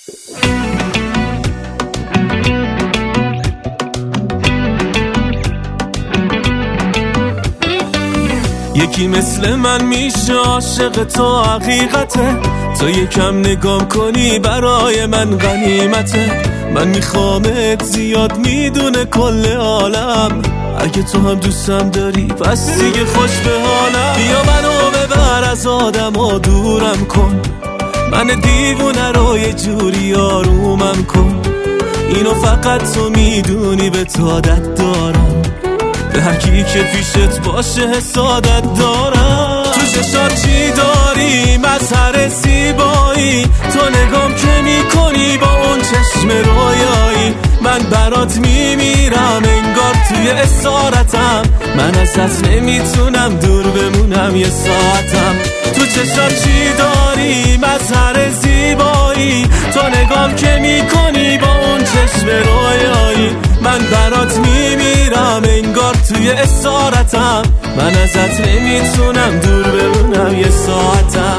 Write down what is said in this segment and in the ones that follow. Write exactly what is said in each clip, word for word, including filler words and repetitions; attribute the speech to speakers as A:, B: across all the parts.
A: یکی مثل من میشه عاشق تو حقیقته، تو یکم نگام کنی برای من غنیمته. من میخوامت زیاد میدونه کل عالم، اگه تو هم دوستم داری پس دیگه خوش به حالم. بیا منو ببر از آدم ها دورم کن، من دیوونه رو یه جوری آرومم کن. اینو فقط تو میدونی به تو عادت دارم، به هر کی که پیشت باشه حسادت دارم. تو چشات چی داری مظهر زیبایی، تو نگام که میکنی با اون چشم رویایی. من برات میمیرم انگار توی اسارتم، من ازت نمیتونم دور بمونم یه ساعتم. تو چشات چی داری مظهر زیبایی، تو نگام که میکنی با اون چشم رویایی. من برات میمیرم انگار توی اسارتم، من ازت نمیتونم دور بمونم یه ساعتم.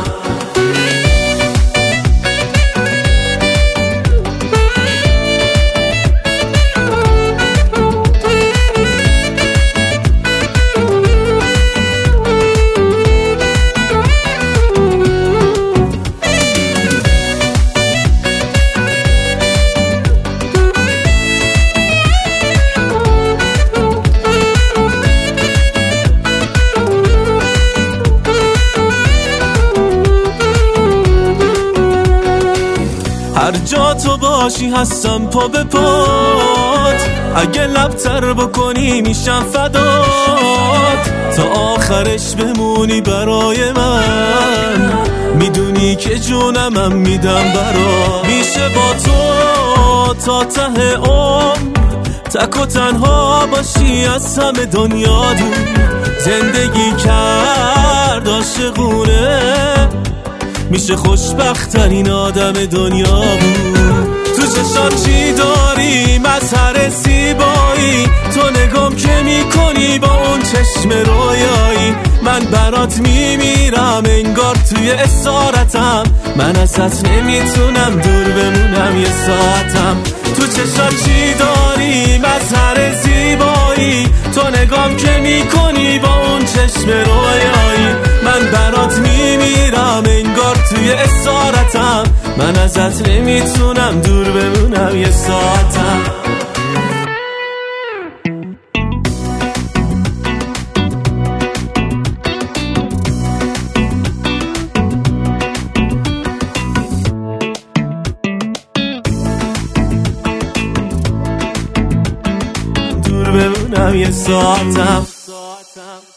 A: هر جا تو باشی هستم پا به پات، اگه لبتر بکنی میشم فدات. تا آخرش بمونی برای من، میدونی که جونمم میدم برات. میشه با تو تا ته عمر تک و تنها باشی از همه دنیا دور. زندگی کرد عاشقونه، میشه خوشبخت‌ترین آدم دنیا بود. تو چشات چی داری مظهر زیبایی، تو نگام که میکنی با اون چشم رویایی. من برات میمیرم انگار توی اسارتم، من ازت نمیتونم دور بمونم یه ساعتم. تو چشات چی داری مظهر زیبایی، تو نگام که میکنی با اون چشم رویایی. من برات میمیرم انگار توی اسارتم، من ازت نمیتونم دور بمونم یه ساعتم. دور بمونم یه ساعتم.